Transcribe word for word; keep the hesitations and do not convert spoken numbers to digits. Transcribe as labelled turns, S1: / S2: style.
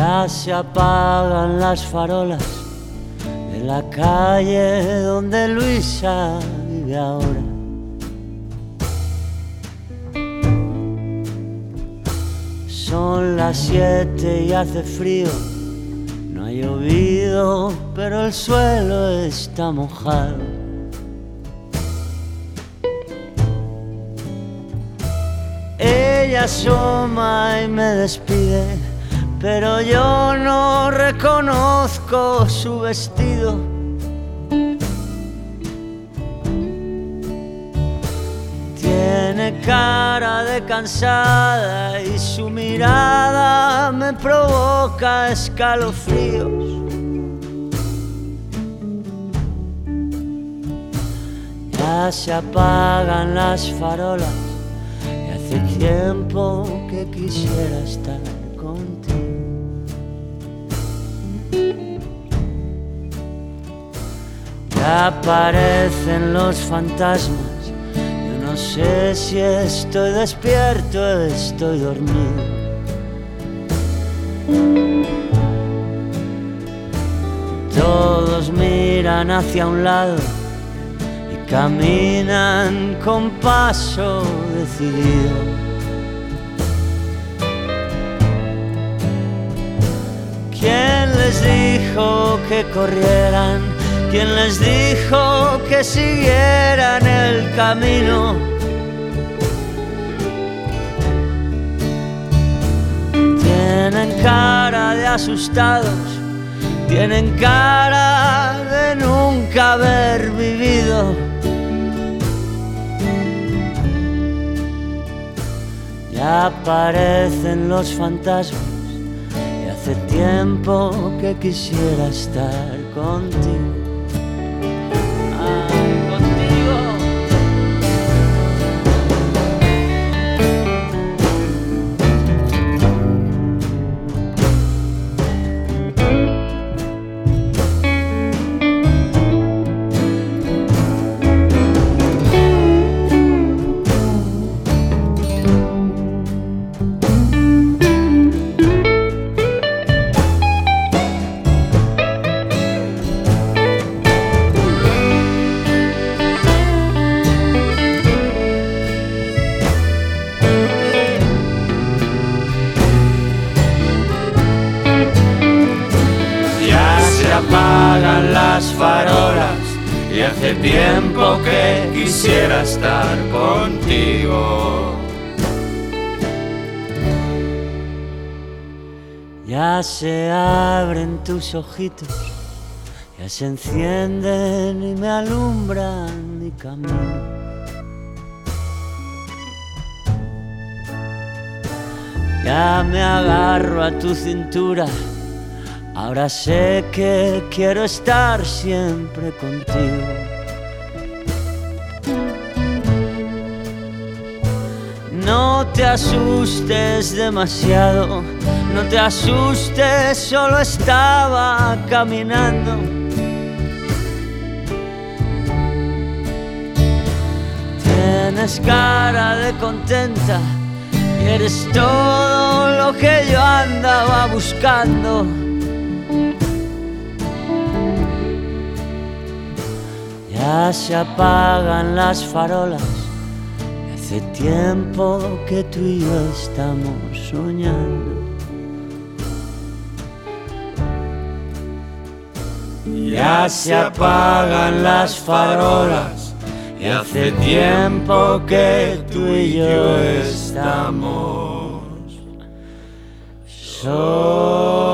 S1: Ya se apagan las farolas de la calle donde Luisa vive ahora. Son las siete y hace frío, no ha llovido, pero el suelo está mojado. Ella asoma y me despide, pero yo no reconozco su vestido. Tiene cara de cansada y su mirada me provoca escalofríos. Ya se apagan las farolas y hace tiempo que quisiera estar contigo. Ya aparecen los fantasmas. No sé si estoy despierto o estoy dormido. Todos miran hacia un lado y caminan con paso decidido. ¿Quién les dijo que corrieran? ¿Quién les dijo que siguieran el camino? Tienen cara de asustados, tienen cara de nunca haber vivido. Ya aparecen los fantasmas y hace tiempo que quisiera estar contigo. Apagan las farolas y hace tiempo que quisiera estar contigo. Ya se abren tus ojitos, ya se encienden y me alumbran mi camino. Ya me agarro a tu cintura. Ahora sé que quiero estar siempre contigo. No te asustes demasiado, no te asustes, solo estaba caminando. Tienes cara de contenta y eres todo lo que yo andaba buscando. Ya se apagan las farolas y hace tiempo que tú y yo estamos soñando. Ya se apagan las farolas y hace tiempo que tú y yo estamos soñando.